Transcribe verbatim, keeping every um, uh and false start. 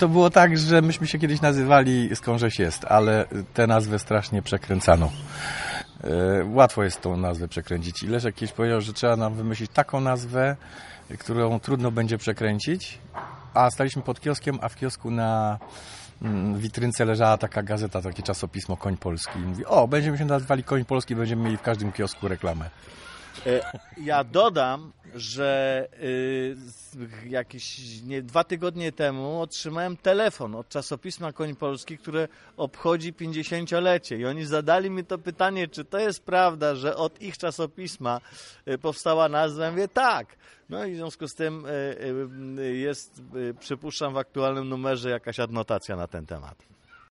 to było tak, że myśmy się kiedyś nazywali Skądżeś jest, ale tę nazwę strasznie przekręcano. Łatwo jest tą nazwę przekręcić. I Leszek kiedyś powiedział, że trzeba nam wymyślić taką nazwę, którą trudno będzie przekręcić, a staliśmy pod kioskiem, a w kiosku na witrynce leżała taka gazeta, takie czasopismo Koń Polski. I mówi, o, będziemy się nazywali Koń Polski, będziemy mieli w każdym kiosku reklamę. Ja dodam, że y, jakieś nie, dwa tygodnie temu otrzymałem telefon od czasopisma Koń Polski, które obchodzi pięćdziesięciolecie i oni zadali mi to pytanie, czy to jest prawda, że od ich czasopisma y, powstała nazwa. Ja mówię, tak. No i w związku z tym y, y, jest, y, przypuszczam, w aktualnym numerze jakaś adnotacja na ten temat.